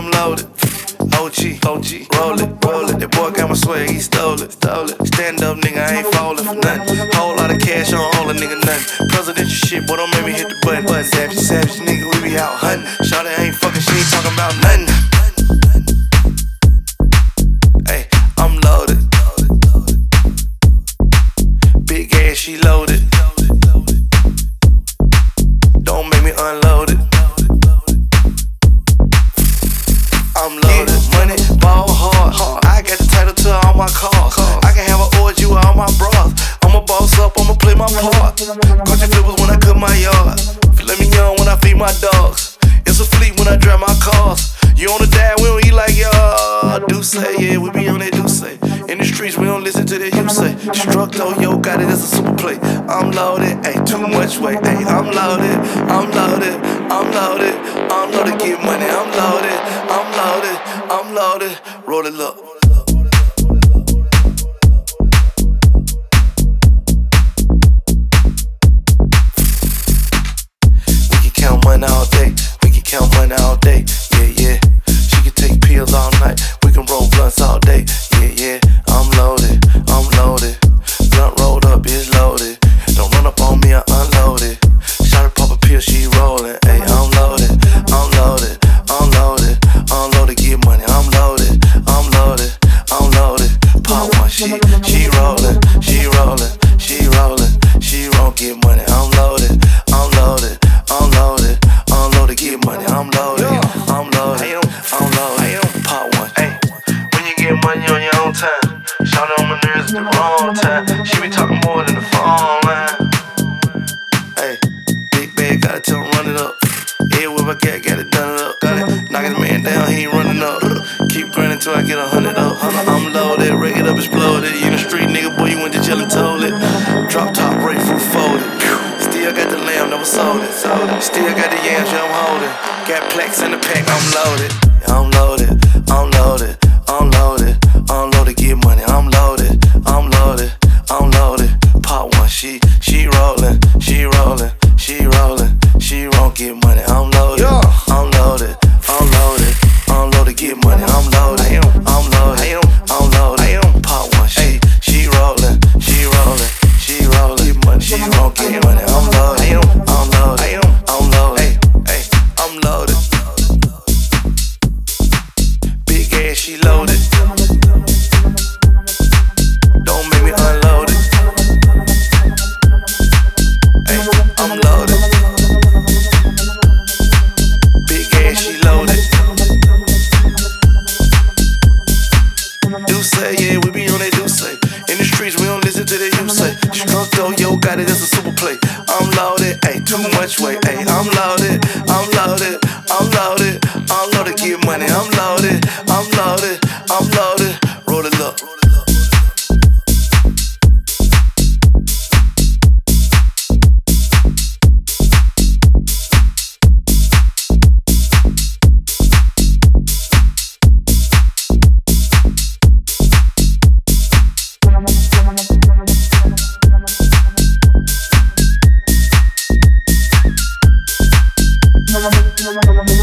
I'm loaded. OG, roll it. That boy got my swag, he stole it. Stand up, nigga, I ain't falling for nothing. Whole lot of cash on all a nigga, nothing. Presidential shit, boy, don't make me hit the button. Savage, nigga, we be out hunting. Shawty ain't fucking, she ain't talking about nothing. Hey, I'm loaded. Big ass, she loaded. Don't make me unload it. I'm loaded. Money, ball hard. I got the title to all my cars. I can have an orgy with all my bras. I'ma boss up, I'ma play my part. Gucci flippers when I cut my yard. Filet mignon when I feed my dogs. It's a fleet when I drive my cars. You on the dad, we don't eat like y'all. Do say, yeah, we be on that do say. In the streets, we don't listen to that you say. Struck though, yo, got it, that's a super play. I'm loaded, ayy, too much weight, ayy. I'm loaded, get money. I'm loaded, roll it up. We can count money all day, yeah. She can take pills all night, we can roll blunts all day, yeah. I'm loaded, blunt rolled up, it's loaded. Don't run up on me, I unload it. Shawty pop a pill, she rollin', ayy. I'm loaded, get money. I'm loaded, pop one, she rollin', get money. I'm loaded, get money. I'm loaded, pop one. Hey, when you get money on your own time, shawty on my nerves at the wrong time. She be talking more than the phone line. Hey, big bag, gotta tell him run it up. Yeah, whip I got it done it up. Got it, knocking the man down, he ain't running up. Keep grinding till I get 100 up. I'm loaded, rig it up, exploded. You in the street, nigga, boy, you went to jail and told it. Drop top, break fruit folded. Still got the lamb, never sold it. Still got the yams, yeah, I'm holding. Got plaques in the pack, I'm loaded, get money. I'm loaded, pop one, she rollin', get money. I'm loaded, get money. I'm loaded, pop one, she rollin', get money. She won't get money. I'm loaded, hey, I'm loaded. Big ass, she loaded. Don't make me unload it. Hey, I'm loaded. Big ass, she loaded. Do say, yeah, we be on that do say. In the streets, we don't listen to that you say. Struck though, yo, got it, that's a super play. I'm loaded, ayy, too much weight, ayy. I'm loaded, get money. I'm loaded, roll it up. No,